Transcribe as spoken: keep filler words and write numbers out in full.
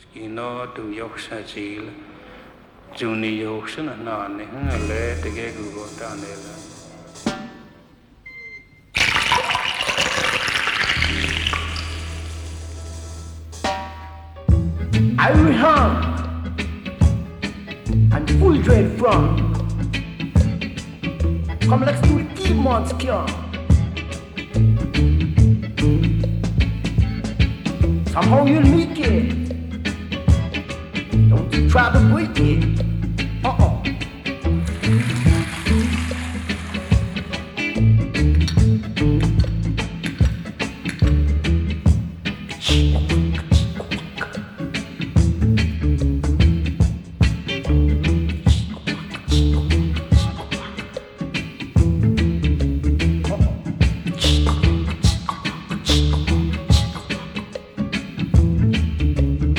Skino to Yorkshire jail. Juni Yorkshire and Nani, and I let the gay go down there. Ivory hand and full dread front. Come, let's do the deep months cure. Somehow you'll make it.